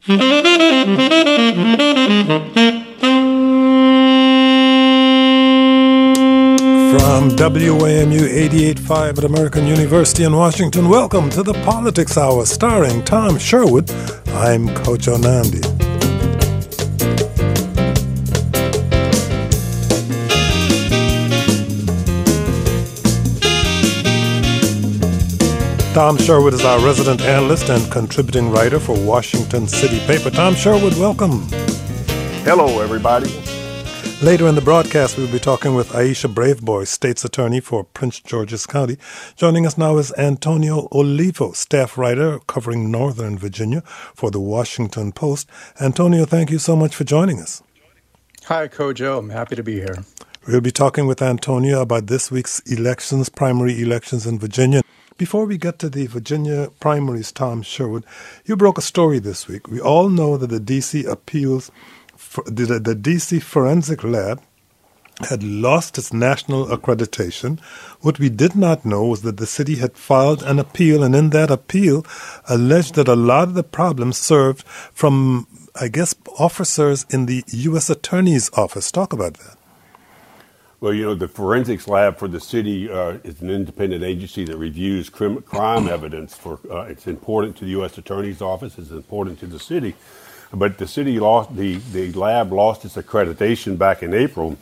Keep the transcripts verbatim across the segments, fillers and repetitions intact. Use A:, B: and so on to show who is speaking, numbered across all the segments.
A: From W A M U eighty-eight point five at American University in Washington, welcome to the Politics Hour, starring Tom Sherwood. I'm Coach Onandi. Tom Sherwood is our resident analyst and contributing writer for Washington City Paper. Tom Sherwood, welcome.
B: Hello, everybody.
A: Later in the broadcast, we'll be talking with Aisha Braveboy, State's Attorney for Prince George's County. Joining us now is Antonio Olivo, staff writer covering Northern Virginia for the Washington Post. Antonio, thank you so much for joining us.
C: Hi, Coach O. I'm happy to be here.
A: We'll be talking with Antonio about this week's elections, primary elections in Virginia. Before we get to the Virginia primaries, Tom Sherwood, you broke a story this week. We all know that the D C appeals, the, the D C Forensic Lab had lost its national accreditation. What we did not know was that the city had filed an appeal, and in that appeal alleged that a lot of the problems served from, I guess, officers in the U S Attorney's Office. Talk about that.
B: Well, you know, the Forensics Lab for the city uh, is an independent agency that reviews crim- crime evidence. For uh, it's important to the U S Attorney's Office. It's important to the city. But the city lost, the, the lab lost its accreditation back in April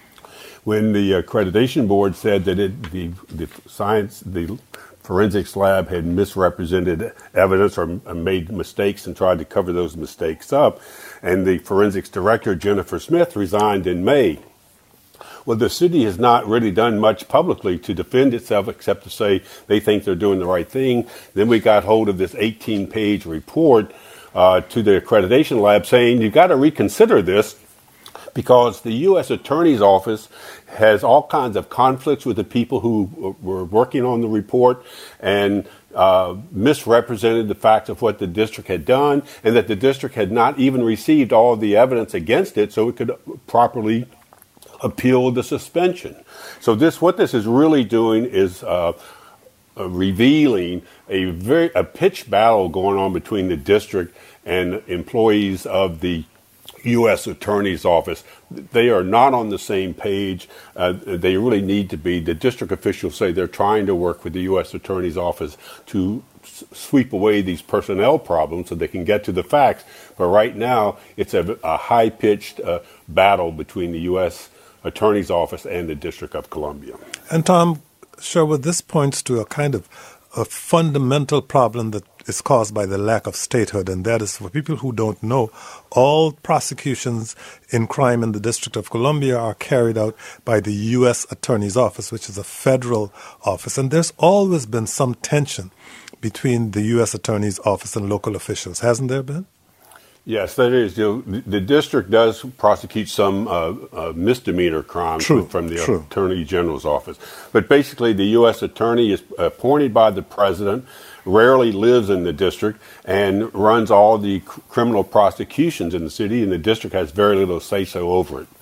B: when the accreditation board said that it, the, the science, the forensics lab had misrepresented evidence or made mistakes and tried to cover those mistakes up. And the forensics director, Jennifer Smith, resigned in May. Well, the city has not really done much publicly to defend itself except to say they think they're doing the right thing. Then we got hold of this eighteen-page report uh, to the accreditation lab saying you've got to reconsider this because the U S Attorney's Office has all kinds of conflicts with the people who were working on the report and uh, misrepresented the fact of what the district had done, and that the district had not even received all of the evidence against it so it could properly appeal the suspension. So this, what this is really doing is uh, uh, revealing a very a pitched battle going on between the district and employees of the U S Attorney's Office. They are not on the same page. Uh, they really need to be. The district officials say they're trying to work with the U S Attorney's Office to s- sweep away these personnel problems so they can get to the facts. But right now, it's a, a high-pitched uh, battle between the U S Attorney's Office and the District of Columbia.
A: And Tom Sherwood, this points to a kind of a fundamental problem that is caused by the lack of statehood, and that is, for people who don't know, all prosecutions in crime in the District of Columbia are carried out by the U S Attorney's Office, which is a federal office. And there's always been some tension between the U S Attorney's Office and local officials, hasn't there been?
B: Yes, that is. You know, the district does prosecute some uh, uh, misdemeanor crimes
A: True,
B: from the
A: true.
B: Attorney General's office. But basically, the U S Attorney is appointed by the president, rarely lives in the district, and runs all the c- criminal prosecutions in the city, and the district has very little say-so over it.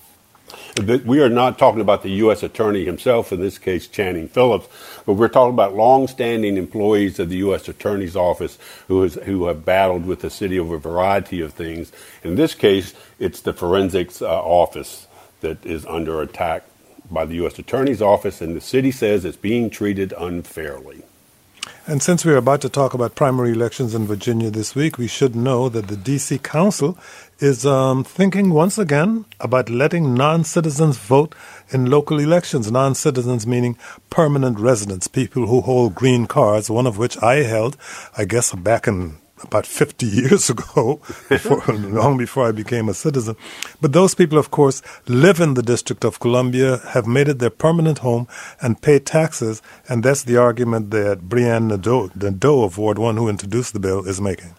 B: But we are not talking about the U S Attorney himself, in this case Channing Phillips, but we're talking about long-standing employees of the U S Attorney's Office who, is, who have battled with the city over a variety of things. In this case, it's the Forensics uh, Office that is under attack by the U S Attorney's Office, and the city says it's being treated unfairly.
A: And since we're about to talk about primary elections in Virginia this week, we should know that the D C Council is um, thinking once again about letting non-citizens vote in local elections. Non-citizens meaning permanent residents, people who hold green cards, one of which I held, I guess, back in about fifty years ago, before, long before I became a citizen. But those people, of course, live in the District of Columbia, have made it their permanent home, and pay taxes, and that's the argument that Brianne Nadeau, Nadeau of Ward one, who introduced the bill, is making.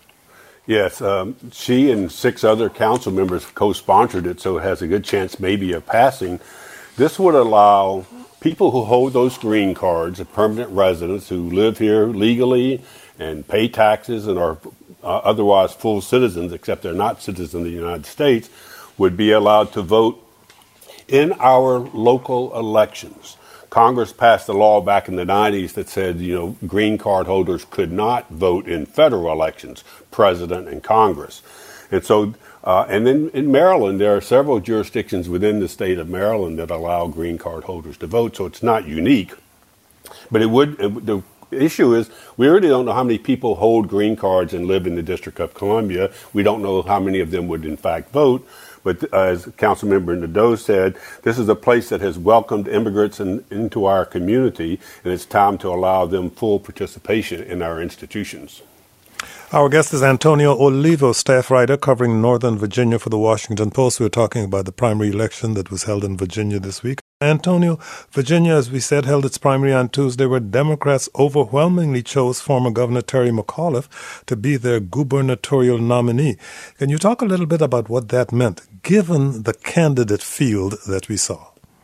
B: Yes, um, she and six other council members co-sponsored it, so it has a good chance maybe of passing. This would allow people who hold those green cards, permanent residents who live here legally and pay taxes and are uh, otherwise full citizens, except they're not citizens of the United States, would be allowed to vote in our local elections. Congress passed a law back in the nineties that said, you know, green card holders could not vote in federal elections, president and Congress. And so, uh, and then in Maryland, there are several jurisdictions within the state of Maryland that allow green card holders to vote. So it's not unique, but it would, it, the issue is we really don't know how many people hold green cards and live in the District of Columbia. We don't know how many of them would in fact vote. But uh, as Councilmember Nadeau said, this is a place that has welcomed immigrants in, into our community, and it's time to allow them full participation in our institutions.
A: Our guest is Antonio Olivo, staff writer covering Northern Virginia for the Washington Post. We're talking about the primary election that was held in Virginia this week. Antonio, Virginia, as we said, held its primary on Tuesday, where Democrats overwhelmingly chose former Governor Terry McAuliffe to be their gubernatorial nominee. Can you talk a little bit about what that meant, given the candidate field that we saw?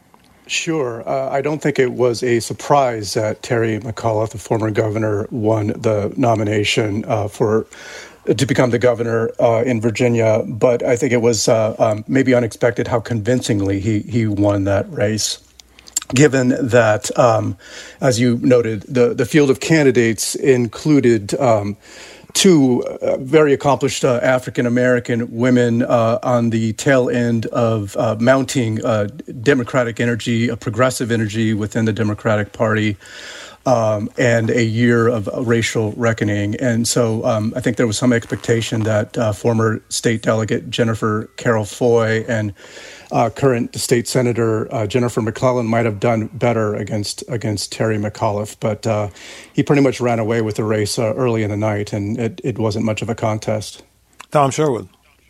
C: Sure. Uh, I don't think it was a surprise that Terry McAuliffe, the former governor, won the nomination uh, for to become the governor uh, in Virginia. But I think it was uh, um, maybe unexpected how convincingly he he won that race, given that, um, as you noted, the, the field of candidates included um, two uh, very accomplished uh, African-American women uh, on the tail end of uh, mounting uh, Democratic energy, a progressive energy within the Democratic Party, um, and a year of uh, racial reckoning. And so um, I think there was some expectation that uh, former state delegate Jennifer Carroll Foy and Uh, current state senator uh, Jennifer McClellan might have done better against against Terry McAuliffe, but uh, he pretty much ran away with the race uh, early in the night, and it, it wasn't much of a contest.
A: Tom Sherwood.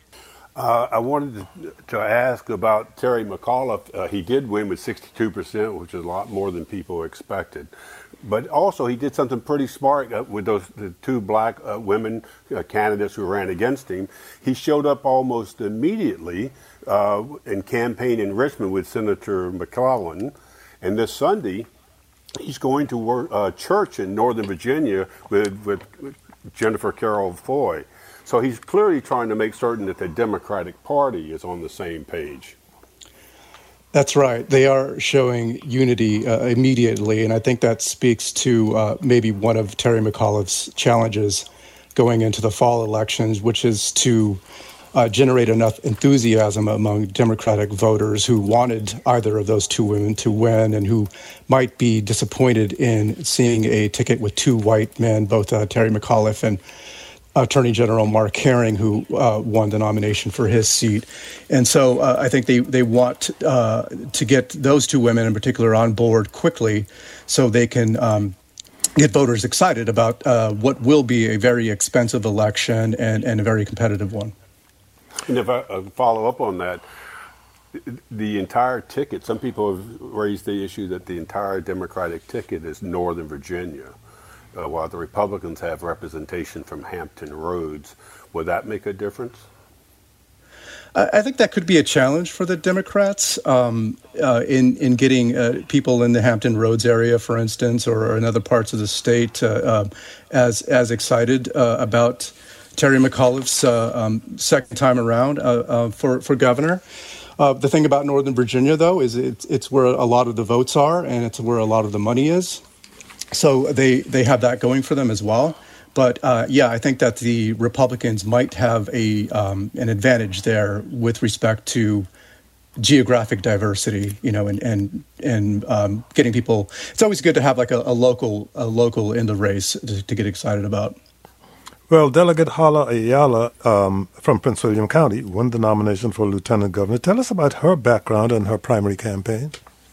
B: Uh, I wanted to, to ask about Terry McAuliffe. Uh, he did win with sixty-two percent, which is a lot more than people expected. But also, he did something pretty smart uh, with those the two black uh, women uh, candidates who ran against him. He showed up almost immediately uh, in campaign in Richmond with Senator McClellan. And this Sunday, he's going to work, uh, church in Northern Virginia with, with Jennifer Carroll Foy. So he's clearly trying to make certain that the Democratic Party is on the same page.
C: That's right. They are showing unity uh, immediately, and I think that speaks to uh, maybe one of Terry McAuliffe's challenges going into the fall elections, which is to uh, generate enough enthusiasm among Democratic voters who wanted either of those two women to win and who might be disappointed in seeing a ticket with two white men, both uh, Terry McAuliffe and Attorney General Mark Herring, who uh, won the nomination for his seat. And so uh, I think they, they want uh, to get those two women in particular on board quickly so they can um, get voters excited about uh, what will be a very expensive election and, and a very competitive one.
B: And if I uh, follow up on that, the entire ticket, some people have raised the issue that the entire Democratic ticket is Northern Virginia. Uh, while the Republicans have representation from Hampton Roads. Would that make a difference?
C: I think that could be a challenge for the Democrats um, uh, in, in getting uh, people in the Hampton Roads area, for instance, or in other parts of the state uh, uh, as, as excited uh, about Terry McAuliffe's uh, um, second time around uh, uh, for, for governor. Uh, the thing about Northern Virginia, though, is it's, it's where a lot of the votes are, and it's where a lot of the money is. So they, they have that going for them as well. But, uh, yeah, I think that the Republicans might have a um, an advantage there with respect to geographic diversity, you know, and and, and um, getting people. It's always good to have like a, a local a local in the race to, to get excited about.
A: Well, Delegate Hala Ayala um, from Prince William County won the nomination for lieutenant governor. Tell us about her background and her primary campaign.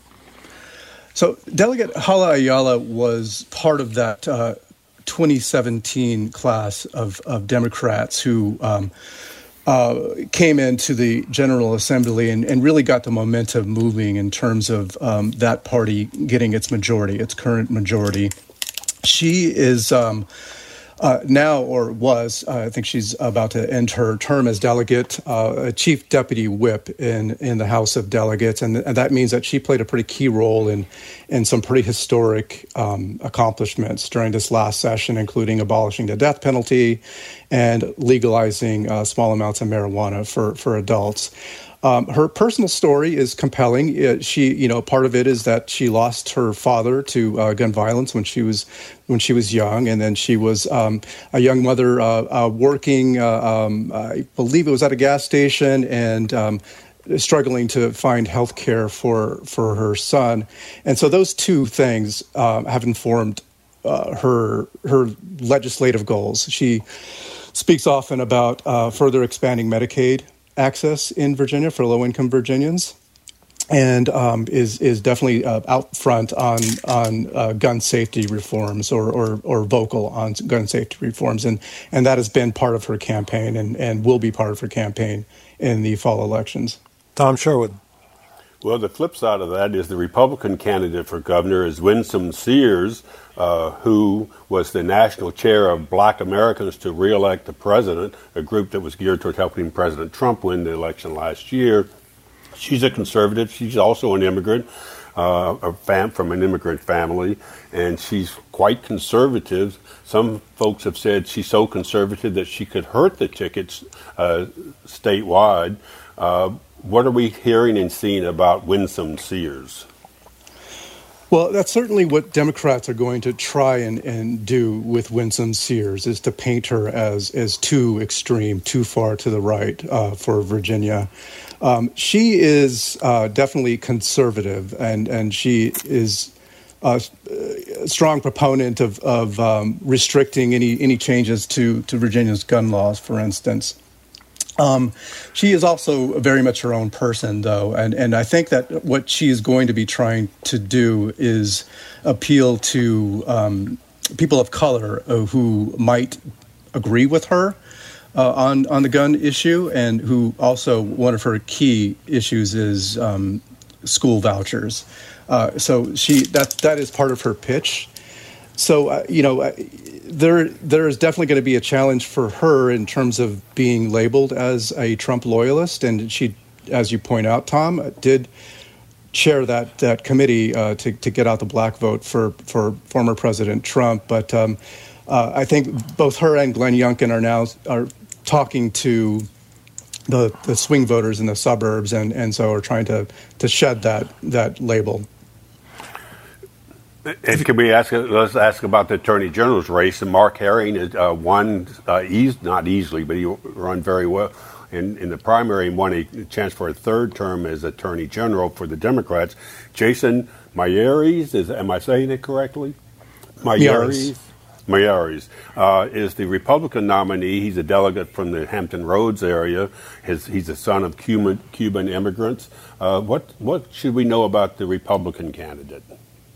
C: So Delegate Hala Ayala was part of that uh, twenty seventeen class of, of Democrats who um, uh, came into the General Assembly and, and really got the momentum moving in terms of um, that party getting its majority, its current majority. She is um, uh, now, or was, uh, I think she's about to end her term as delegate, uh, a chief deputy whip in, in the House of Delegates. And, and that means that she played a pretty key role in, in some pretty historic um, accomplishments during this last session, including abolishing the death penalty and legalizing uh, small amounts of marijuana for, for adults. Um, her personal story is compelling. It, she, you know, part of it is that she lost her father to uh, gun violence when she was when she was young, and then she was um, a young mother uh, uh, working. Uh, um, I believe it was at a gas station and um, struggling to find health care for for her son, and so those two things uh, have informed uh, her her legislative goals. She speaks often about uh, further expanding Medicaid access in Virginia for low-income Virginians, and um, is is definitely uh, out front on on uh, gun safety reforms, or, or or vocal on gun safety reforms, and and that has been part of her campaign, and, and will be part of her campaign in the fall elections.
A: Tom Sherwood.
B: Well, the flip side of that is the Republican candidate for governor is Winsome Sears, uh, who was the national chair of Black Americans to Reelect the President, a group that was geared toward helping President Trump win the election last year. She's a conservative. She's also an immigrant, uh, a fam- from an immigrant family, and she's quite conservative. Some folks have said she's so conservative that she could hurt the tickets uh, statewide. Uh, What are we hearing and seeing about Winsome Sears?
C: Well, that's certainly what Democrats are going to try and, and do with Winsome Sears, is to paint her as as too extreme, too far to the right uh, for Virginia. Um, she is uh, definitely conservative, and, and she is a, a strong proponent of, of um, restricting any, any changes to, to Virginia's gun laws, for instance. Um, she is also very much her own person, though, and, and I think that what she is going to be trying to do is appeal to um, people of color uh, who might agree with her uh, on on the gun issue, and who also, one of her key issues is um, school vouchers. Uh, so she that that is part of her pitch. So uh, you know. I, There, there is definitely going to be a challenge for her in terms of being labeled as a Trump loyalist, and she, as you point out, Tom, did chair that that committee uh, to to get out the black vote for for former President Trump. But um, uh, I think both her and Glenn Youngkin are now are talking to the the swing voters in the suburbs, and, and so are trying to to shed that that label.
B: And can we ask? Let's ask about the Attorney General's race. And Mark Herring is, uh, won, uh, eas- not easily, but he run very well in, in the primary and won a chance for a third term as Attorney General for the Democrats. Jason Miyares, is am I saying it correctly? Miyares. Miyares uh, is the Republican nominee. He's a delegate from the Hampton Roads area. His, he's the son of Cuban Cuban immigrants. Uh, what what should we know about the Republican candidate?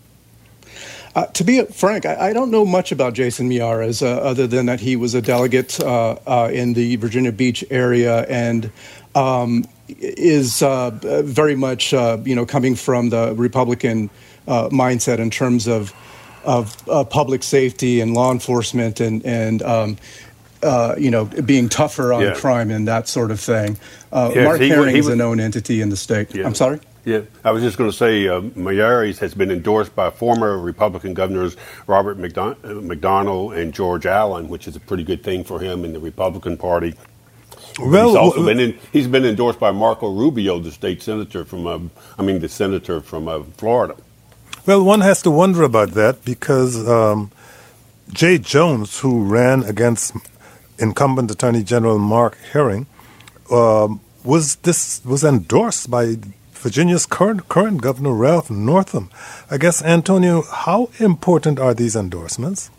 C: Uh, to be frank, I, I don't know much about Jason Miyares, uh, other than that he was a delegate uh, uh, in the Virginia Beach area, and um, is uh, very much, uh, you know, coming from the Republican uh, mindset in terms of of uh, public safety and law enforcement, and and um, uh, you know, being tougher on
B: yeah.
C: crime and that sort of thing. Uh,
B: yes,
C: Mark
B: he,
C: Herring
B: he
C: is
B: was,
C: a known entity in the state.
B: Yeah.
C: I'm sorry.
B: Yeah, I was just going to say uh, Miyares has been endorsed by former Republican governors Robert McDon- McDonnell and George Allen, which is a pretty good thing for him in the Republican Party. Well, he's also w- been in, he's been endorsed by Marco Rubio, the state senator from uh, I mean the senator from uh, Florida.
A: Well, one has to wonder about that because um, Jay Jones, who ran against incumbent Attorney General Mark Herring, um, was this was endorsed by Virginia's current current governor, Ralph Northam. I guess, Antonio, how important are these endorsements?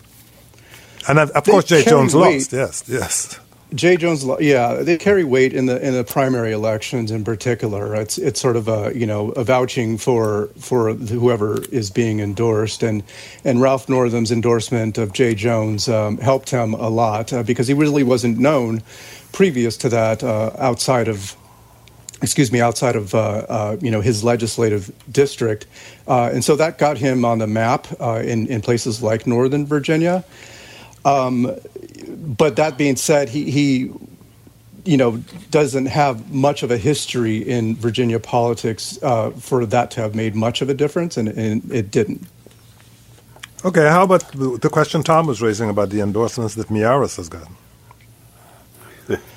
A: And of, of course, Jay Jones weight. lost. Yes, yes.
C: Jay Jones, yeah, they carry weight in the in the primary elections in particular. It's it's sort of a you know a vouching for for whoever is being endorsed, and and Ralph Northam's endorsement of Jay Jones um, helped him a lot uh, because he really wasn't known previous to that uh, outside of. excuse me, outside of, uh, uh, you know, his legislative district. Uh, and so that got him on the map uh, in, in places like Northern Virginia. Um, but that being said, he, he, you know, doesn't have much of a history in Virginia politics uh, for that to have made much of a difference, and, and it didn't.
A: Okay, how about the question Tom was raising about the endorsements that Miyares has gotten?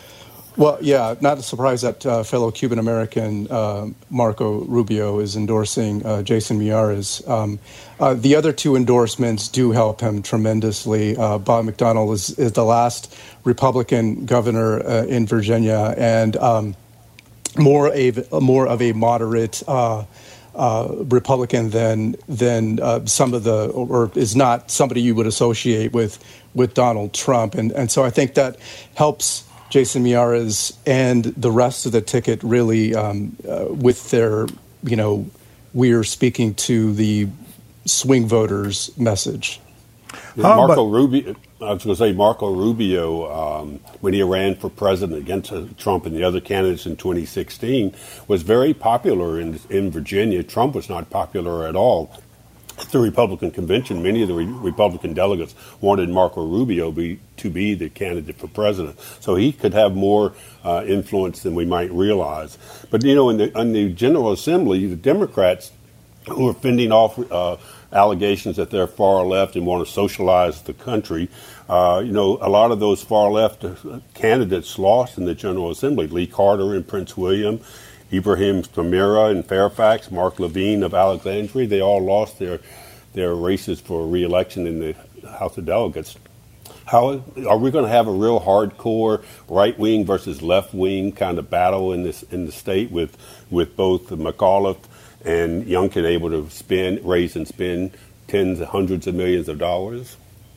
C: Well, yeah, not a surprise that uh, fellow Cuban-American uh, Marco Rubio is endorsing uh, Jason Miyares. Um, uh, the other two endorsements do help him tremendously. Uh, Bob McDonnell is, is the last Republican governor uh, in Virginia, and um, more a more of a moderate uh, uh, Republican than than uh, some of the, or is not somebody you would associate with with Donald Trump, and and so I think that helps Jason Miyares and the rest of the ticket really um, uh, with their, you know, we're speaking to the swing voters message.
B: Yeah, Marco Rubio, I was going to say Marco Rubio, um, when he ran for president against uh, Trump and the other candidates in twenty sixteen, was very popular in in Virginia. Trump was not popular at all. At the Republican convention, many of the re- Republican delegates wanted Marco Rubio be, to be the candidate for president. So he could have more uh, influence than we might realize. But, you know, in the, in the General Assembly, the Democrats who are fending off uh, allegations that they're far left and want to socialize the country, uh, you know, a lot of those far left candidates lost in the General Assembly. Lee Carter in Prince William, Ibrahim Stamira in Fairfax, Mark Levine of Alexandria, they all lost their their races for re-election in the House of Delegates. How are we going to have a real hardcore right-wing versus left-wing kind of battle in this in the state with with both McAuliffe and Youngkin able to spend, raise and spend tens of hundreds of millions of dollars?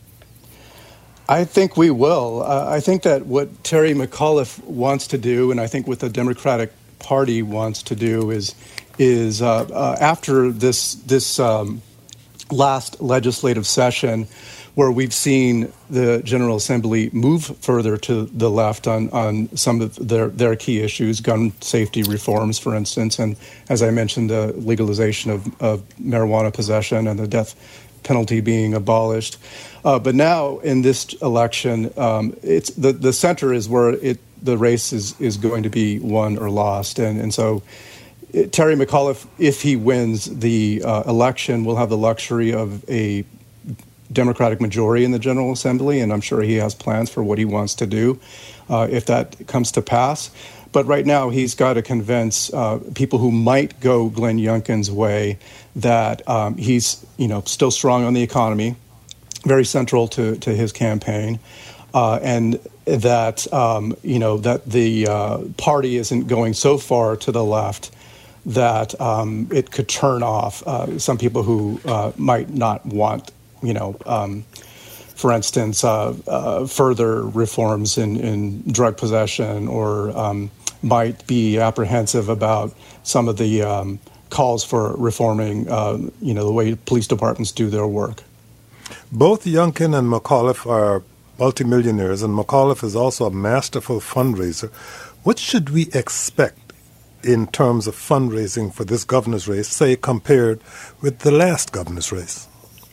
C: I think we will. Uh, I think that what Terry McAuliffe wants to do, and I think what the Democratic Party wants to do, is is uh, uh, after this this um, last legislative session, where we've seen the General Assembly move further to the left on, on some of their, their key issues, gun safety reforms, for instance, and as I mentioned, the legalization of, of marijuana possession and the death penalty being abolished. Uh, but now in this election, um, it's the, the center is where it the race is, is going to be won or lost. And, and so it, Terry McAuliffe, if he wins the uh, election, will have the luxury of a Democratic majority in the General Assembly, and I'm sure he has plans for what he wants to do uh, if that comes to pass. But right now, he's got to convince uh, people who might go Glenn Youngkin's way that um, he's, you know, still strong on the economy, very central to, to his campaign, uh, and that um, you know that the uh, party isn't going so far to the left that um, it could turn off uh, some people who uh, might not want, you know, um, for instance, uh, uh, further reforms in, in drug possession, or um, might be apprehensive about some of the um, calls for reforming, uh, you know, the way police departments do their work.
A: Both Youngkin and McAuliffe are multimillionaires, and McAuliffe is also a masterful fundraiser. What should we expect in terms of fundraising for this governor's race, say, compared with the last governor's race?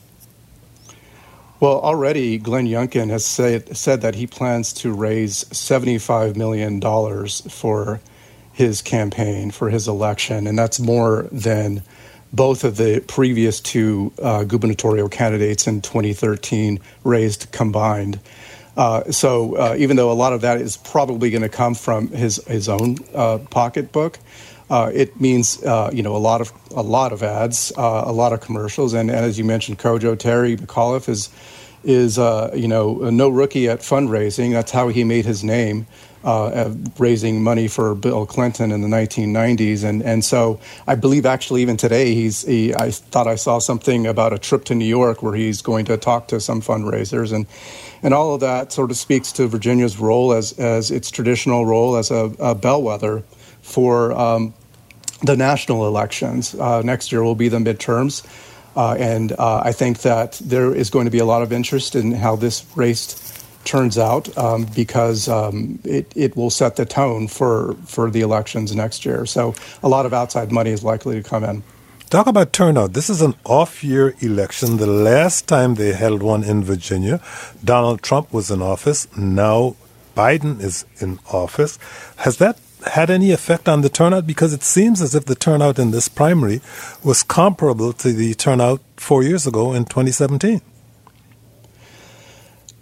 C: Well, already Glenn Youngkin has said, said that he plans to raise seventy-five million dollars for his campaign, for his election, and that's more than both of the previous two uh, gubernatorial candidates in twenty thirteen raised combined. Uh, so uh, even though a lot of that is probably going to come from his his own uh, pocketbook, uh, it means uh, you know a lot of a lot of ads, uh, a lot of commercials, and, and as you mentioned, Kojo, Terry McAuliffe is is uh, you know no rookie at fundraising. That's how he made his name. Uh, raising money for Bill Clinton in the nineteen nineties, and and so I believe actually even today he's he, I thought I saw something about a trip to New York where he's going to talk to some fundraisers, and and all of that sort of speaks to Virginia's role as as its traditional role as a, a bellwether for um, the national elections. Uh, next year will be the midterms, uh, and uh, I think that there is going to be a lot of interest in how this race turns out, um, because um, it, it will set the tone for, for the elections next year. So a lot of outside money is likely to come in.
A: Talk about turnout. This is an off-year election. The last time they held one in Virginia, Donald Trump was in office. Now Biden is in office. Has that had any effect on the turnout? Because it seems as if the turnout in this primary was comparable to the turnout four years ago in twenty seventeen.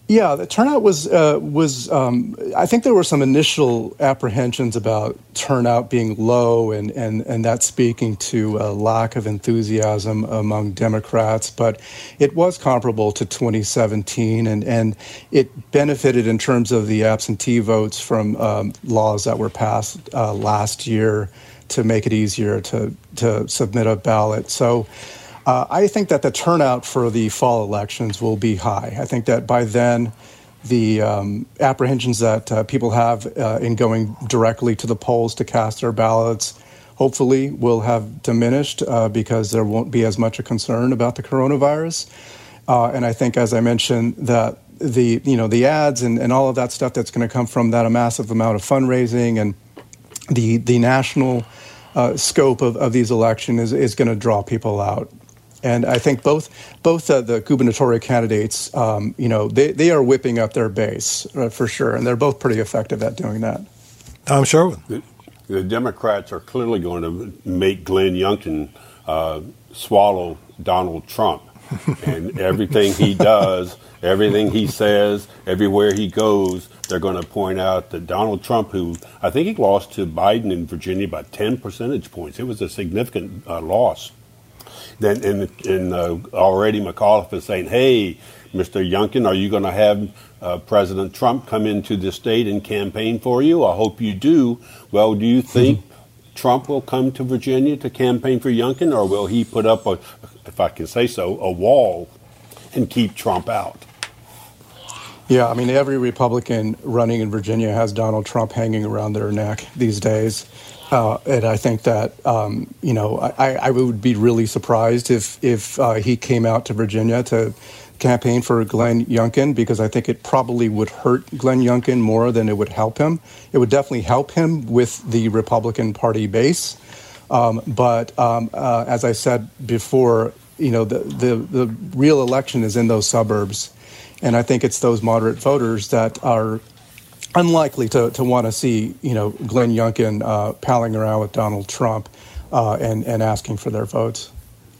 C: Yeah, the turnout was uh, was. Um, I think there were some initial apprehensions about turnout being low, and and and that speaking to a lack of enthusiasm among Democrats. But it was comparable to twenty seventeen, and and it benefited in terms of the absentee votes from um, laws that were passed uh, last year to make it easier to to submit a ballot. So. Uh, I think that the turnout for the fall elections will be high. I think that by then, the um, apprehensions that uh, people have uh, in going directly to the polls to cast their ballots, hopefully, will have diminished uh, because there won't be as much a concern about the coronavirus. Uh, and I think, as I mentioned, that the you know the ads and, and all of that stuff that's going to come from that a massive amount of fundraising and the the national uh, scope of, of these elections is, is going to draw people out. And I think both both uh, the gubernatorial candidates, um, you know, they, they are whipping up their base uh, for sure, and they're both pretty effective at doing that.
A: Tom Sherwood.
B: The, the Democrats are clearly going to make Glenn Youngkin uh, swallow Donald Trump, and everything he does, everything he says, everywhere he goes, they're going to point out that Donald Trump, who I think he lost to Biden in Virginia by ten percentage points, it was a significant uh, loss. Then, and, and uh, already McAuliffe is saying, hey, Mister Youngkin, are you going to have uh, President Trump come into the state and campaign for you? I hope you do. Well, do you think mm-hmm. Trump will come to Virginia to campaign for Youngkin, or will he put up, a, if I can say so, a wall and keep Trump out?
C: Yeah, I mean, every Republican running in Virginia has Donald Trump hanging around their neck these days. Uh, and I think that, um, you know, I, I would be really surprised if if uh, he came out to Virginia to campaign for Glenn Youngkin, because I think it probably would hurt Glenn Youngkin more than it would help him. It would definitely help him with the Republican Party base. Um, but um, uh, as I said before, you know, the, the, the real election is in those suburbs. And I think it's those moderate voters that are unlikely to, to want to see, you know, Glenn Youngkin uh, palling around with Donald Trump uh, and, and asking for their votes.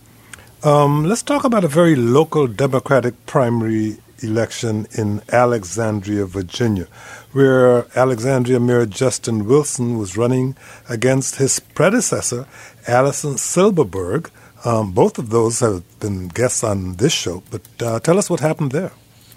A: Um, let's talk about a very local Democratic primary election in Alexandria, Virginia, where Alexandria Mayor Justin Wilson was running against his predecessor, Allison Silberberg. Um, both of those have been guests on this show, but uh, tell us what happened there.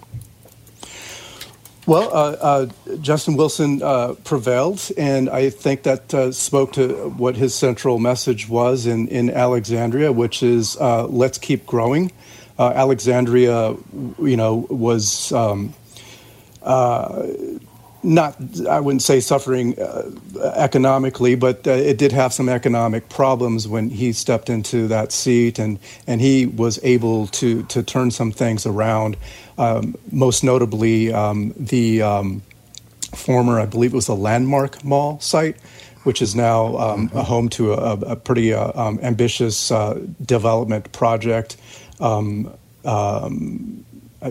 C: Well, uh, uh, Justin Wilson uh, prevailed, and I think that uh, spoke to what his central message was in, in Alexandria, which is uh, let's keep growing. Uh, Alexandria, you know, was um, uh, not, I wouldn't say suffering uh, economically, but uh, it did have some economic problems when he stepped into that seat, and, and he was able to, to turn some things around. Um, most notably, um, the um, former, I believe it was the Landmark Mall site, which is now um, a home to a, a pretty uh, um, ambitious uh, development project, um, um, uh,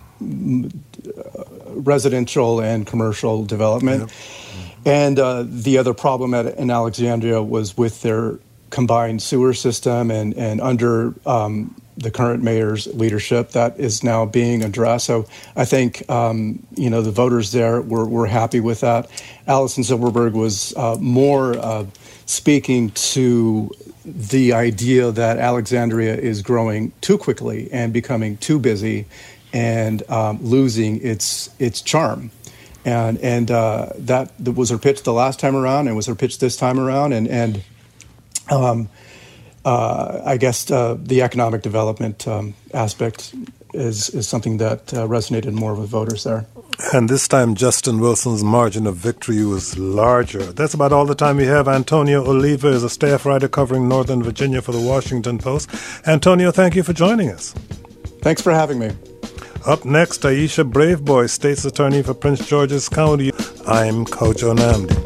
C: residential and commercial development. Yep. And uh, the other problem at, in Alexandria was with their combined sewer system, and, and under um, the current mayor's leadership, that is now being addressed. So I think, um, you know, the voters there were, were happy with that. Allison Silberberg was uh, more uh, speaking to the idea that Alexandria is growing too quickly and becoming too busy and um, losing its its charm. And and uh, that was her pitch the last time around, and was her pitch this time around. And, and um, uh, I guess uh, the economic development um, aspect is, is something that uh, resonated more with voters there.
A: And this time, Justin Wilson's margin of victory was larger. That's about all the time we have. Antonio Oliva is a staff writer covering Northern Virginia for the Washington Post. Antonio, thank you for joining us.
C: Thanks for having me.
A: Up next, Aisha Braveboy, State's Attorney for Prince George's County. I'm Kojo Nnamdi.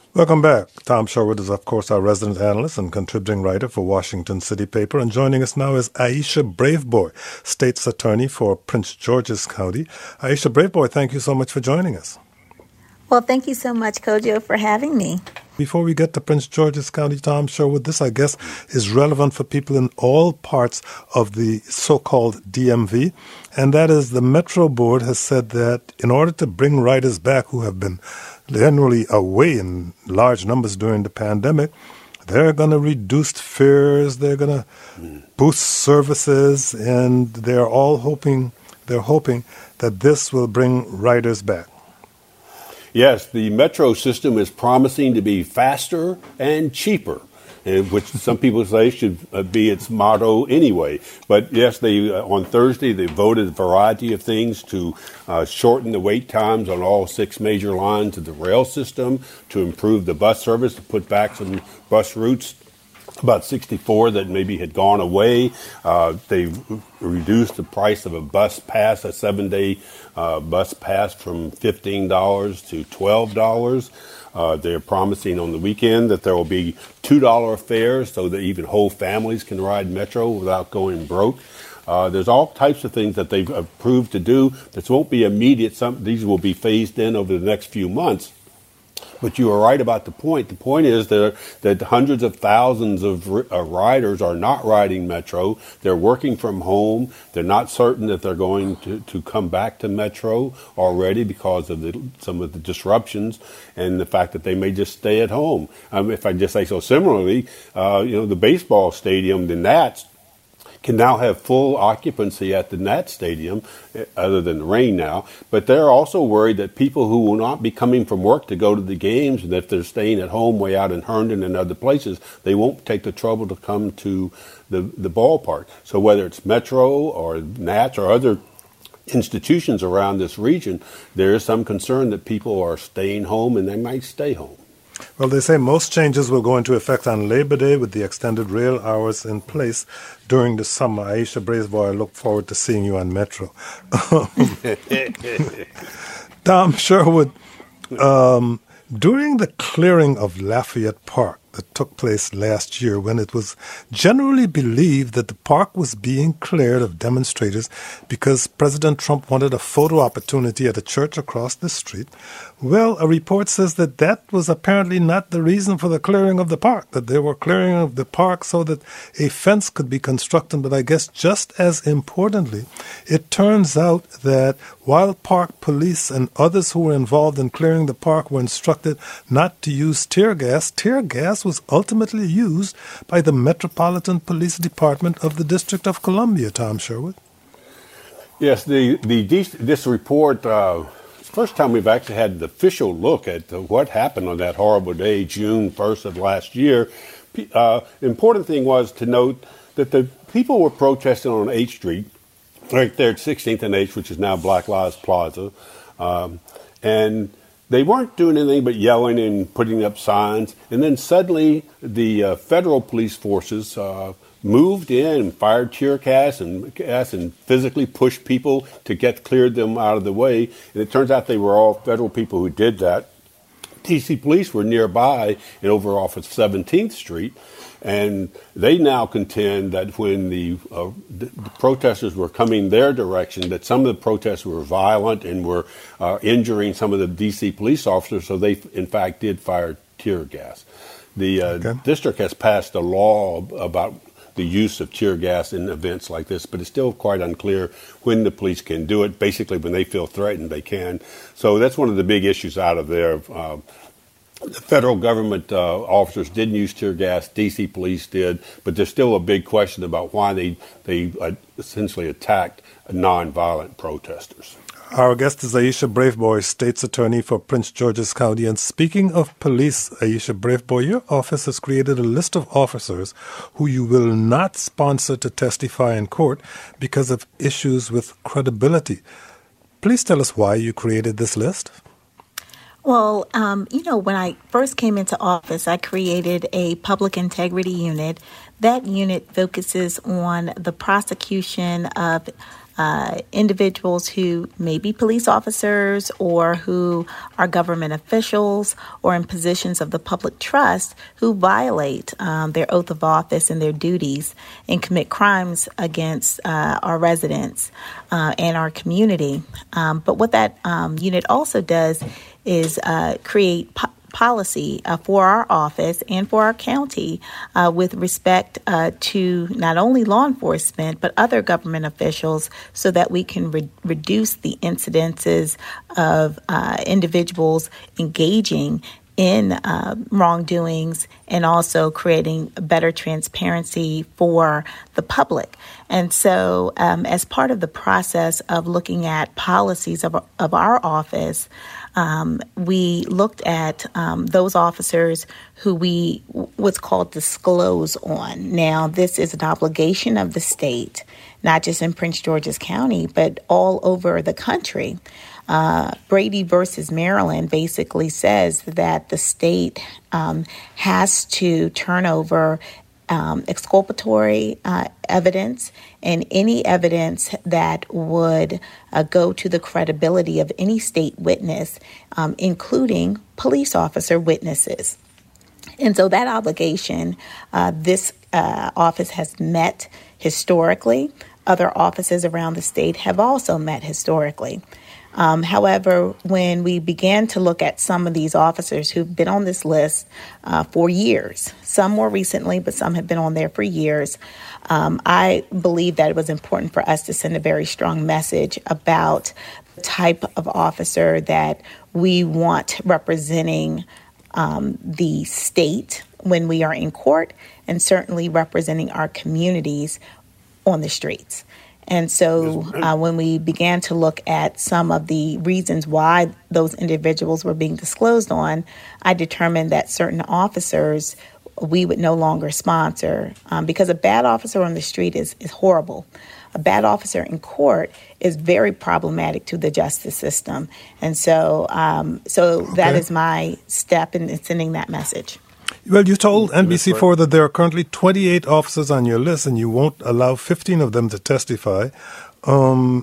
A: Welcome back. Tom Sherwood is, of course, our resident analyst and contributing writer for Washington City Paper. And joining us now is Aisha Braveboy, state's attorney for Prince George's County. Aisha Braveboy, thank you so much for joining us.
D: Well, thank you so much, Kojo, for having me.
A: Before we get to Prince George's County, Tom Sherwood, this, I guess, is relevant for people in all parts of the so-called D M V, and that is the Metro Board has said that in order to bring riders back who have been generally away in large numbers during the pandemic, they're going to reduce fares, they're going to mm. boost services, and they're all hoping, they're hoping that this will bring riders back.
B: Yes, the Metro system is promising to be faster and cheaper, and which some people say should be its motto anyway. But yes, they uh, on Thursday they voted a variety of things to uh, shorten the wait times on all six major lines of the rail system, to improve the bus service, to put back some bus routes, about sixty-four that maybe had gone away. Uh, they reduced the price of a bus pass, a seven-day uh, bus pass, from fifteen dollars to twelve dollars. Uh, they're promising on the weekend that there will be two dollars fares so that even whole families can ride Metro without going broke. Uh, there's all types of things that they've approved to do. This won't be immediate. Some, these will be phased in over the next few months. But you are right about the point. The point is that, that hundreds of thousands of uh, riders are not riding Metro. They're working from home. They're not certain that they're going to, to come back to Metro already because of the, some of the disruptions and the fact that they may just stay at home. Um, if I just say so similarly, uh, you know, the baseball stadium, the Nats, can now have full occupancy at the Nats Stadium, other than the rain now. But they're also worried that people who will not be coming from work to go to the games, and if they're staying at home way out in Herndon and other places, they won't take the trouble to come to the, the ballpark. So whether it's Metro or Nats or other institutions around this region, there is some concern that people are staying home and they might stay home.
A: Well, they say most changes will go into effect on Labor Day with the extended rail hours in place during the summer. Aisha Braveboy, I look forward to seeing you on Metro. Tom Sherwood, um, during the clearing of Lafayette Park that took place last year, when it was generally believed that the park was being cleared of demonstrators because President Trump wanted a photo opportunity at a church across the street, well, a report says that that was apparently not the reason for the clearing of the park, that they were clearing of the park so that a fence could be constructed. But I guess just as importantly, it turns out that while park police and others who were involved in clearing the park were instructed not to use tear gas, tear gas was ultimately used by the Metropolitan Police Department of the District of Columbia, Tom Sherwood.
B: Yes, the, the this report, uh, it's the first time we've actually had an official look at uh, what happened on that horrible day, June first of last year. Uh, the important thing was to note that the people were protesting on H Street, right there at sixteenth and H, which is now Black Lives Plaza, um, and they weren't doing anything but yelling and putting up signs. And then suddenly the uh, federal police forces uh, moved in and fired tear gas and gas and physically pushed people to get cleared them out of the way. And it turns out they were all federal people who did that. D C police were nearby and over off of seventeenth Street. And they now contend that when the, uh, the, the protesters were coming their direction, that some of the protests were violent and were uh, injuring some of the D C police officers, so they, in fact, did fire tear gas. The uh, okay. district has passed a law about the use of tear gas in events like this, but it's still quite unclear when the police can do it. Basically, when they feel threatened, they can. So that's one of the big issues out of there. Uh, The federal government uh, officers didn't use tear gas. D C police did, but there's still a big question about why they they uh, essentially attacked nonviolent protesters.
A: Our guest is Aisha Braveboy, state's attorney for Prince George's County. And speaking of police, Aisha Braveboy, your office has created a list of officers who you will not sponsor to testify in court because of issues with credibility. Please tell us why you created this list.
D: Well, um, you know, when I first came into office, I created a public integrity unit. That unit focuses on the prosecution of uh, individuals who may be police officers or who are government officials or in positions of the public trust who violate um, their oath of office and their duties and commit crimes against uh, our residents uh, and our community. Um, but what that um, unit also does is uh, create po- policy uh, for our office and for our county uh, with respect uh, to not only law enforcement but other government officials, so that we can re- reduce the incidences of uh, individuals engaging in uh, wrongdoings and also creating better transparency for the public. And so um, as part of the process of looking at policies of, of our office, Um, we looked at um, those officers who we what's called disclose on. Now, this is an obligation of the state, not just in Prince George's County, but all over the country. Uh, Brady versus Maryland basically says that the state um, has to turn over Um, exculpatory uh, evidence and any evidence that would uh, go to the credibility of any state witness, um, including police officer witnesses. And so that obligation, uh, this uh, office has met historically. Other offices around the state have also met historically. Um, however, when we began to look at some of these officers who've been on this list uh, for years, some more recently, but some have been on there for years, um, I believe that it was important for us to send a very strong message about the type of officer that we want representing um, the state when we are in court, and certainly representing our communities on the streets. And so uh, when we began to look at some of the reasons why those individuals were being disclosed on, I determined that certain officers we would no longer sponsor um, because a bad officer on the street is, is horrible. A bad officer in court is very problematic to the justice system. And so, um, so
A: okay.
D: that is my step in, in sending that message.
A: Well, you told N B C four that there are currently twenty-eight officers on your list, and you won't allow fifteen of them to testify, um,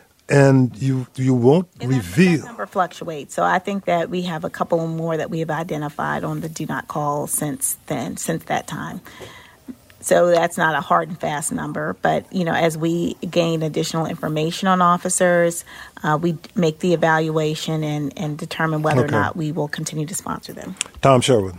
A: and you you won't
D: and that,
A: reveal.
D: That number fluctuates, so I think that we have a couple more that we have identified on the do not call since then, since that time. So that's not a hard and fast number, but you know, as we gain additional information on officers, uh, we make the evaluation and, and determine whether
A: okay.
D: or not we will continue to sponsor them.
A: Tom Sherwood.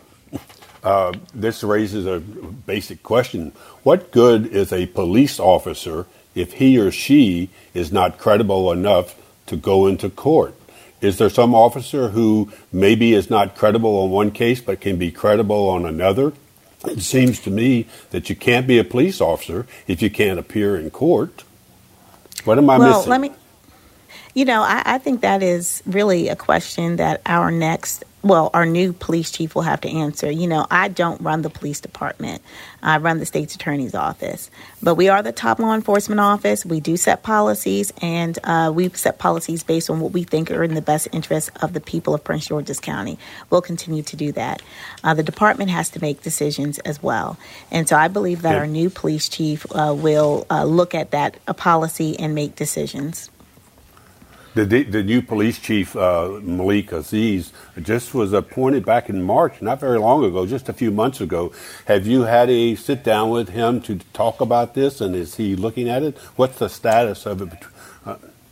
B: Uh, this raises a basic question. What good is a police officer if he or she is not credible enough to go into court? Is there some officer who maybe is not credible on one case but can be credible on another? It seems to me that you can't be a police officer if you can't appear in court. What am I
D: well,
B: missing?
D: Let me, you know, I, I think that is really a question that our next Well, our new police chief will have to answer. You know, I don't run the police department. I run the state's attorney's office. But we are the top law enforcement office. We do set policies, and uh, we set policies based on what we think are in the best interest of the people of Prince George's County. We'll continue to do that. Uh, the department has to make decisions as well. And so I believe that
B: yeah.
D: our new police chief uh, will uh, look at that uh, policy and make decisions.
B: The, the new police chief, uh, Malik Aziz, just was appointed back in March, not very long ago, just a few months ago. Have you had a sit down with him to talk about this, and is he looking at it? What's the status of it? Uh,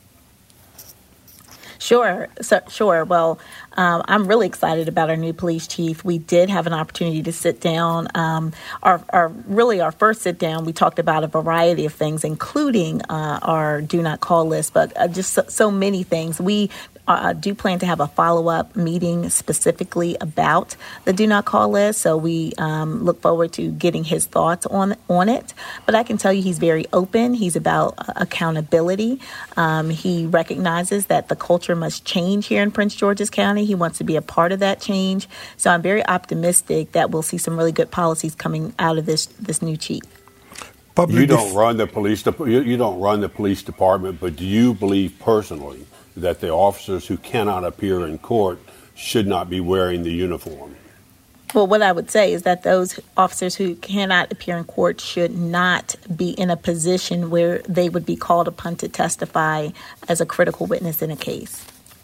D: Sure, so, sure. Well, um, I'm really excited about our new police chief. We did have an opportunity to sit down. Um, our, our really our first sit down, we talked about a variety of things, including uh, our do not call list, but uh, just so, so many things. We uh, do plan to have a follow-up meeting specifically about the do not call list, so we um, look forward to getting his thoughts on on it. But I can tell you he's very open. He's about uh, accountability. Um, he recognizes that the culture must change here in Prince George's County. He wants to be a part of that change. So I'm very optimistic that we'll see some really good policies coming out of this this new chief.
B: You don't run the police. You don't run the police department, but do you believe personally that the officers who cannot appear in court should not be wearing the uniform?
D: Well, what I would say is that those officers who cannot appear in court should not be in a position where they would be called upon to testify as a critical witness in a case.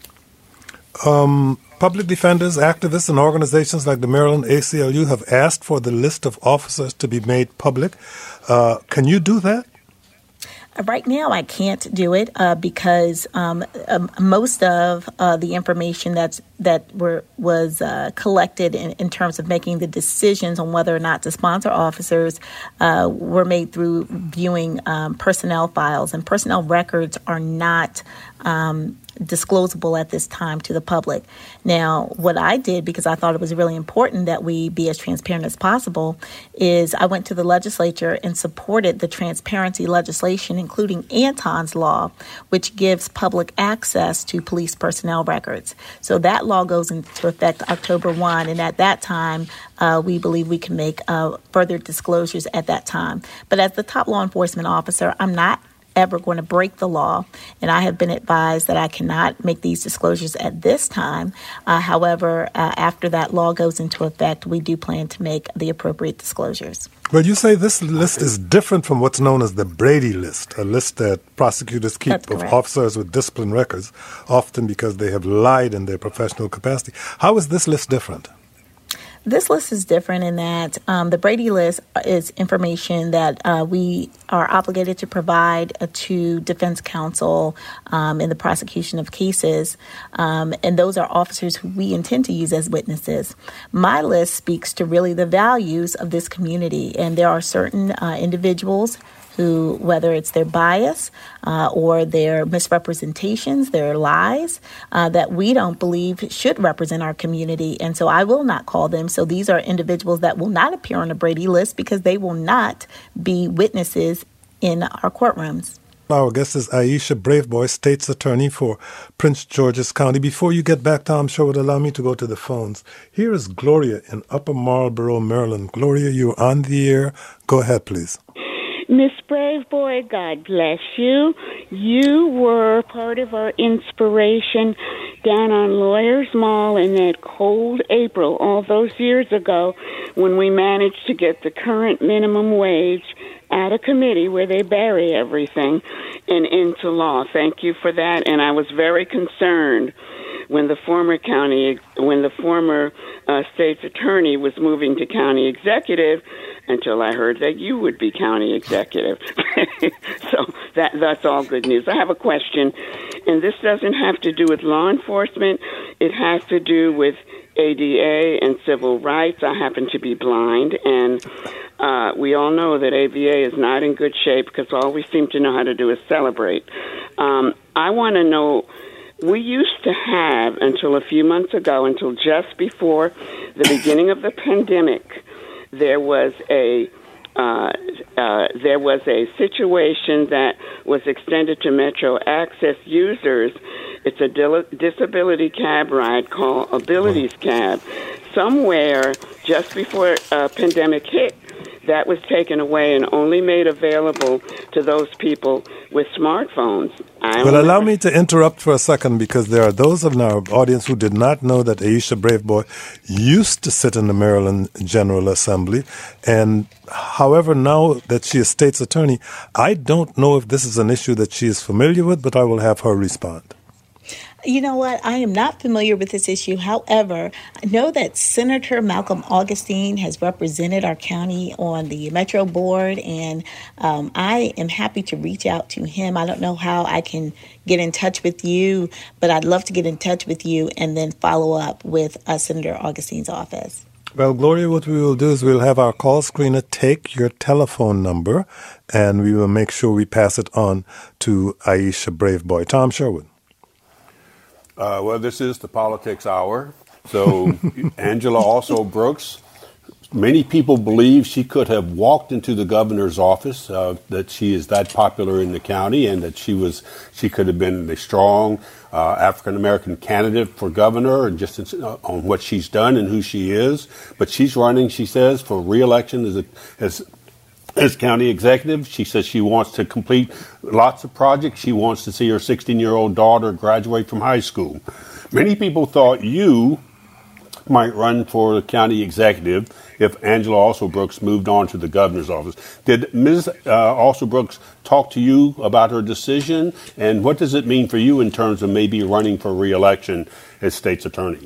A: Um, public defenders, activists, and organizations like the Maryland A C L U have asked for the list of officers to be made public. Uh, can you do that?
D: Right now, I can't do it uh, because um, um, most of uh, the information that's that were was uh, collected in, in terms of making the decisions on whether or not to sponsor officers uh, were made through viewing um, personnel files, and personnel records are not um, disclosable at this time to the public. Now, what I did, because I thought it was really important that we be as transparent as possible, is I went to the legislature and supported the transparency legislation, including Anton's law, which gives public access to police personnel records. So that law goes into effect October first, and at that time, uh, we believe we can make uh, further disclosures at that time. But as the top law enforcement officer, I'm not ever going to break the law, and I have been advised that I cannot make these disclosures at this time. Uh, however, uh, after that law goes into effect, we do plan to make the appropriate disclosures.
A: Well, you say this list is different from what's known as the Brady list, a list that prosecutors keep
D: That's
A: of
D: correct.
A: officers with discipline records, often because they have lied in their professional capacity. How is this list different?
D: This list is different in that um, the Brady list is information that uh, we are obligated to provide uh, to defense counsel um, in the prosecution of cases, um, and those are officers who we intend to use as witnesses. My list speaks to really the values of this community, and there are certain uh, individuals who, whether it's their bias uh, or their misrepresentations, their lies, uh, that we don't believe should represent our community. And so I will not call them. So these are individuals that will not appear on the Brady list because they will not be witnesses in our courtrooms.
A: Our guest is Aisha Braveboy, State's Attorney for Prince George's County. Before you get back, Tom Sherwood, allow me to go to the phones. Here is Gloria in Upper Marlboro, Maryland. Gloria, you're on the air. Go ahead, please.
E: Miss Braveboy, God bless you. You were part of our inspiration down on Lawyers Mall in that cold April all those years ago when we managed to get the current minimum wage at a committee where they bury everything and into law. Thank you for that. And I was very concerned when the former county, when the former uh, state's attorney was moving to county executive, until I heard that you would be county executive. So that that's all good news. I have a question, and this doesn't have to do with law enforcement. It has to do with A D A and civil rights. I happen to be blind, and uh, we all know that A B A is not in good shape because all we seem to know how to do is celebrate. Um, I want to know, we used to have, until a few months ago, until just before the beginning of the pandemic, there was a uh, uh, there was a situation that was extended to Metro Access users. It's a dil- disability cab ride called Abilities Cab. Somewhere just before uh, pandemic hit, that was taken away and only made available to those people with smartphones. I
A: Well, allow me to interrupt for a second because there are those in our audience who did not know that Aisha Braveboy used to sit in the Maryland General Assembly. And however, now that she is state's attorney, I don't know if this is an issue that she is familiar with, but I will have her respond.
D: You know what? I am not familiar with this issue. However, I know that Senator Malcolm Augustine has represented our county on the Metro Board, and um, I am happy to reach out to him. I don't know how I can get in touch with you, but I'd love to get in touch with you and then follow up with uh, Senator Augustine's office.
A: Well, Gloria, what we will do is we'll have our call screener take your telephone number, and we will make sure we pass it on to Aisha Braveboy. Tom Sherwood.
B: Uh, well, this is the Politics Hour. So Angela also Brooks, many people believe she could have walked into the governor's office, uh, that she is that popular in the county and that she was she could have been a strong uh, African-American candidate for governor and just uh, on what she's done and who she is. But she's running, she says, for re-election as a, as As county executive. She says she wants to complete lots of projects. She wants to see her sixteen-year-old daughter graduate from high school. Many people thought you might run for the county executive if Angela Alsobrooks moved on to the governor's office. Did Miz Uh, Alsobrooks talk to you about her decision, and what does it mean for you in terms of maybe running for re-election as state's attorney?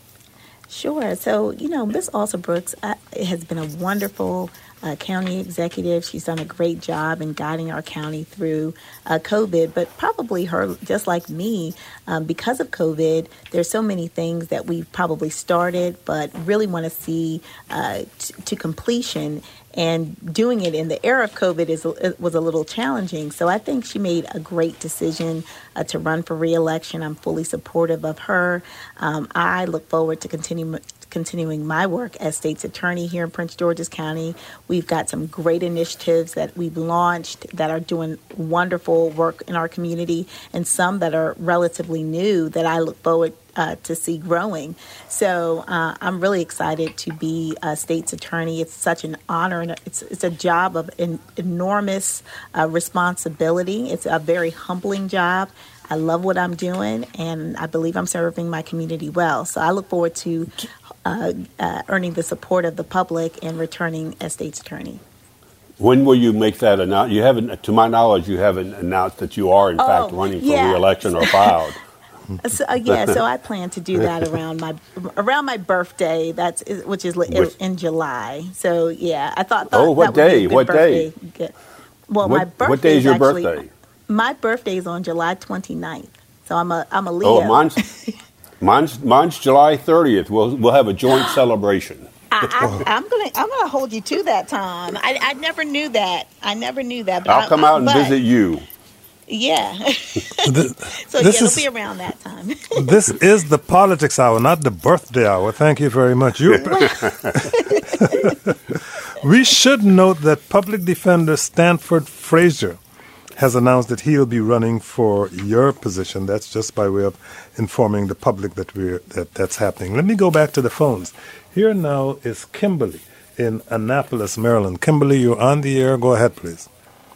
D: Sure. So, you know, Miz Alsobrooks uh, has been a wonderful uh, county executive. She's done a great job in guiding our county through uh, COVID, but probably her, just like me, um, because of COVID, there's so many things that we've probably started, but really want to see uh, t- to completion. And doing it in the era of COVID is was a little challenging. So I think she made a great decision uh, to run for re-election. I'm fully supportive of her. Um, I look forward to continue, continuing my work as state's attorney here in Prince George's County. We've got some great initiatives that we've launched that are doing wonderful work in our community, and some that are relatively new that I look forward Uh, to see growing. So uh, I'm really excited to be a state's attorney. It's such an honor, and it's it's a job of en- enormous uh, responsibility. It's a very humbling job. I love what I'm doing, and I believe I'm serving my community well. So I look forward to uh, uh, earning the support of the public and returning as state's attorney.
B: When will you make that announcement? You haven't, to my knowledge, you haven't announced that you are in
D: Oh,
B: fact running for
D: yeah.
B: re-election or filed.
D: So, uh, yeah, so I plan to do that around my around my birthday. That's which is
B: Which,
D: in July. So yeah, I thought. thought
B: oh, what
D: that would
B: day?
D: be a good
B: What
D: birthday.
B: day?
D: Good. Well,
B: what,
D: my birthday.
B: What day is your
D: actually,
B: birthday?
D: My birthday is on July twenty-ninth. So I'm a I'm a Leo.
B: Oh, mine's mine's mine's July thirtieth. We'll we'll have a joint celebration.
D: I, I, I'm gonna I'm gonna hold you to that time. I, I never knew that. I never knew that. But
B: I'll
D: I,
B: come
D: I,
B: out and
D: but,
B: visit you.
D: Yeah.
A: Th-
D: so
A: this
D: yeah,
A: is,
D: it'll be around that time.
A: This is the politics hour, not the birthday hour. Thank you very much. You, we should note that Public Defender Stanford Frazier has announced that he'll be running for your position. That's just by way of informing the public that we're that that's happening. Let me go back to the phones. Here now is Kimberly in Annapolis, Maryland. Kimberly, you're on the air. Go ahead, please.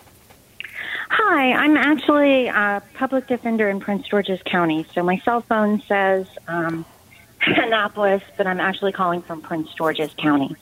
F: Hi, I'm actually a public defender in Prince George's County. So my cell phone says um, Annapolis, but I'm actually calling from Prince George's County.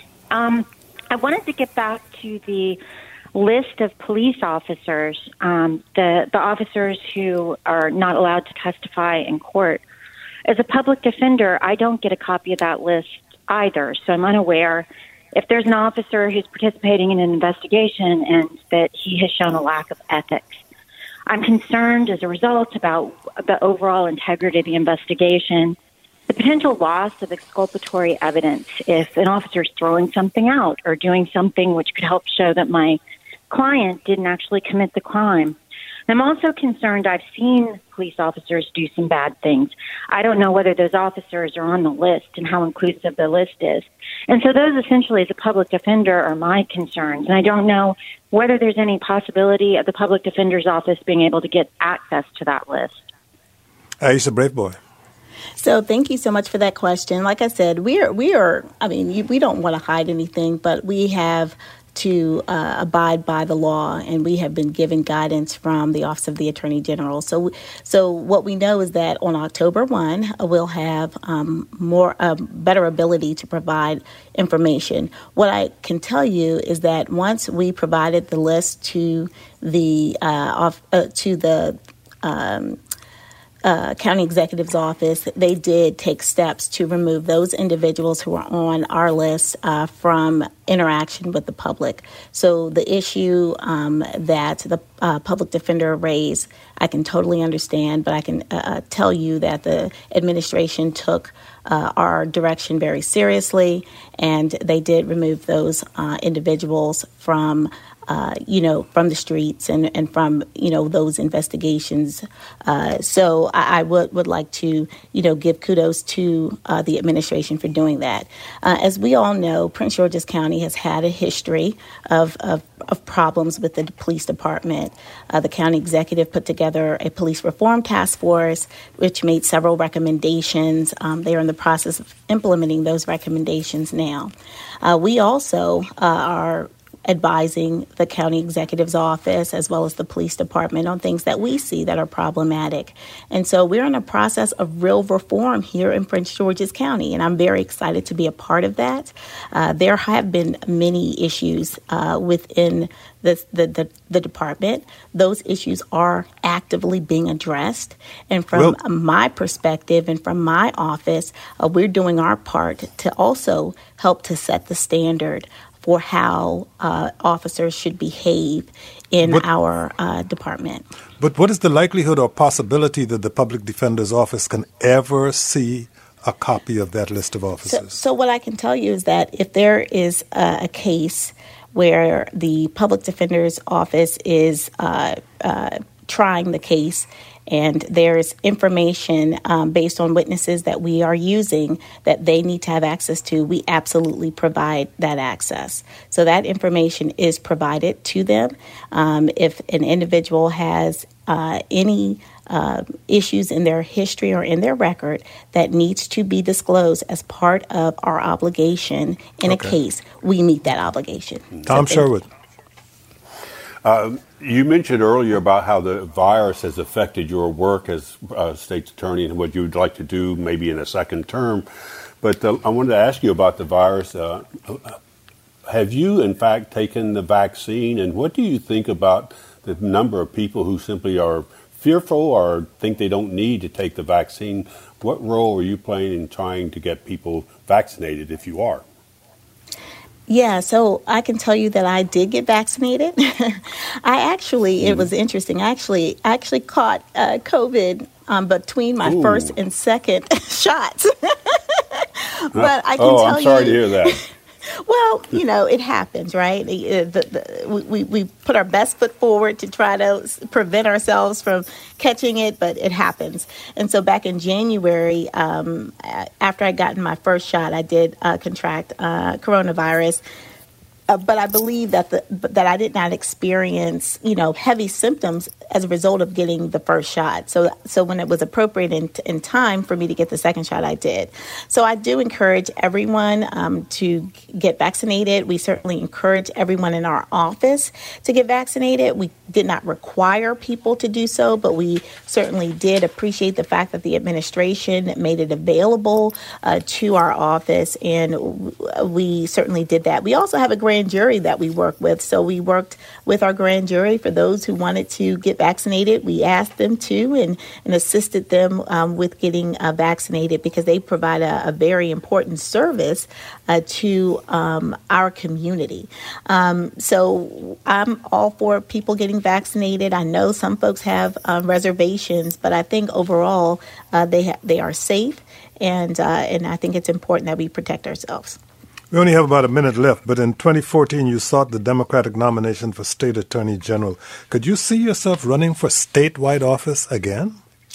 F: Um, I wanted to get back to the list of police officers, um, the, the officers who are not allowed to testify in court. As a public defender, I don't get a copy of that list either, so I'm unaware if there's an officer who's participating in an investigation and that he has shown a lack of ethics. I'm concerned as a result about the overall integrity of the investigation, the potential loss of exculpatory evidence if an officer is throwing something out or doing something which could help show that my client didn't actually commit the crime. I'm also concerned. I've seen police officers do some bad things. I don't know whether those officers are on the list and how inclusive the list is. And so those essentially, as a public defender, are my concerns. And I don't know whether there's any possibility of the public defender's office being able to get access to that list.
A: Aisha Brave Boy.
D: So thank you so much for that question. Like I said, we are, we are, I mean, we don't want to hide anything, but we have to uh, abide by the law, and we have been given guidance from the Office of the Attorney General. So, so what we know is that on October first, uh, we'll have um, more, um, better ability to provide information. What I can tell you is that once we provided the list to the uh, off, uh, to the um, Uh, county executive's office, they did take steps to remove those individuals who are on our list uh, from interaction with the public. So the issue um, that the uh, public defender raised, I can totally understand, but I can uh, tell you that the administration took uh, our direction very seriously, and they did remove those uh, individuals from Uh, you know, from the streets and, and from, you know, those investigations. Uh, so I, I would, would like to, you know, give kudos to uh, the administration for doing that. Uh, as we all know, Prince George's County has had a history of, of, of problems with the police department. Uh, the county executive put together a police reform task force, which made several recommendations. Um, they are in the process of implementing those recommendations now. Uh, we also uh, are advising the county executive's office as well as the police department on things that we see that are problematic. And so we're in a process of real reform here in Prince George's County, and I'm very excited to be a part of that. Uh, there have been many issues uh, within the, the, the, the department. Those issues are actively being addressed. And from well, my perspective and from my office, uh, we're doing our part to also help to set the standard for how uh, officers should behave in but, our uh, department.
A: But what is the likelihood or possibility that the Public Defender's Office can ever see a copy of that list of officers?
D: So, so what I can tell you is that if there is uh, a case where the Public Defender's Office is uh, uh, trying the case and there's information um, based on witnesses that we are using that they need to have access to, we absolutely provide that access. So that information is provided to them. Um, if an individual has uh, any uh, issues in their history or in their record that needs to be disclosed as part of our obligation in okay. a case, we meet that obligation.
A: Tom so Sherwood.
B: Uh, you mentioned earlier about how the virus has affected your work as uh, state's attorney and what you would like to do maybe in a second term. But uh, I wanted to ask you about the virus. Uh, have you, in fact, taken the vaccine? And what do you think about the number of people who simply are fearful or think they don't need to take the vaccine? What role are you playing in trying to get people vaccinated if you are?
D: Yeah, so I can tell you that I did get vaccinated. I actually, it was interesting. I actually, actually caught uh, COVID um, between my Ooh. first and second shots. But I can
B: oh,
D: tell you.
B: I'm sorry you, to hear that.
D: Well, you know, it happens, right? The, the, the, we, we put our best foot forward to try to prevent ourselves from catching it, but it happens. And so back in January, um, after I gotten my first shot, I did uh, contract uh, coronavirus. Uh, but I believe that the that I did not experience, you know, heavy symptoms as a result of getting the first shot. So so when it was appropriate in, in time for me to get the second shot, I did. So I do encourage everyone um, to get vaccinated. We certainly encourage everyone in our office to get vaccinated. We did not require people to do so, but we certainly did appreciate the fact that the administration made it available uh, to our office, and we certainly did that. We also have a grand jury that we work with. So we worked with our grand jury for those who wanted to get vaccinated. We asked them to and, and assisted them um, with getting uh, vaccinated because they provide a, a very important service uh, to um, our community. Um, so I'm all for people getting vaccinated. I know some folks have um, reservations, but I think overall uh, they ha- they are safe, and uh, and I think it's important that we protect ourselves.
A: We only have about a minute left, but in twenty fourteen, you sought the Democratic nomination for State Attorney General. Could you see yourself running for statewide office again?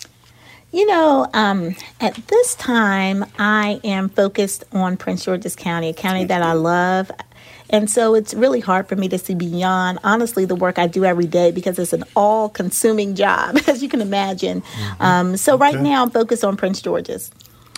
D: You know, um, at this time, I am focused on Prince George's County, a county that I love. And so it's really hard for me to see beyond, honestly, the work I do every day because it's an all-consuming job, as you can imagine. Mm-hmm. Um, so right okay. now, I'm focused on Prince George's.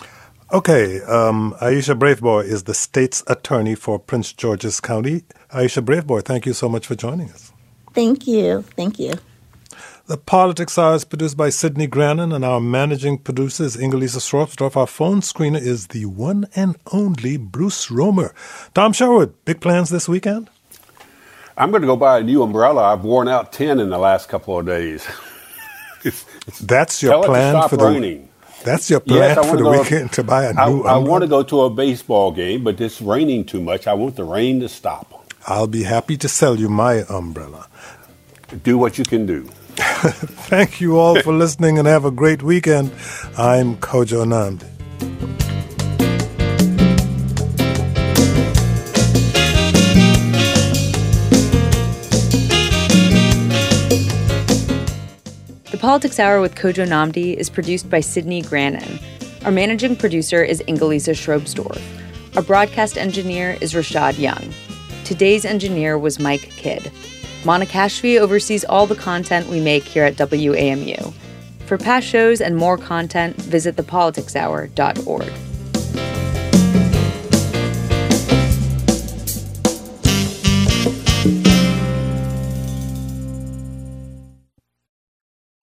A: Okay, um, Aisha Braveboy is the state's attorney for Prince George's County. Aisha Braveboy, thank you so much for joining us.
D: Thank you. Thank you.
A: The Politics Hour is produced by Sidney Grannon, and our managing producer is Ingelisa Schropsdorf. Our phone screener is the one and only Bruce Romer. Tom Sherwood, big plans this weekend?
B: I'm going to go buy a new umbrella. I've worn out ten in the last couple of days. it's, it's,
A: That's your plan for the
B: raining.
A: That's your plan yes, for the weekend to buy a new
B: I,
A: umbrella?
B: I want to go to a baseball game, but it's raining too much. I want the rain to stop.
A: I'll be happy to sell you my umbrella.
B: Do what you can do.
A: Thank you all for listening and have a great weekend. I'm Kojo Nnamdi.
G: The Politics Hour with Kojo Nnamdi is produced by Sidney Grannon. Our managing producer is Ingelisa Schropsdorf. Our broadcast engineer is Rashad Young. Today's engineer was Mike Kidd. Monica Kashfi oversees all the content we make here at W A M U. For past shows and more content, visit the politics hour dot org.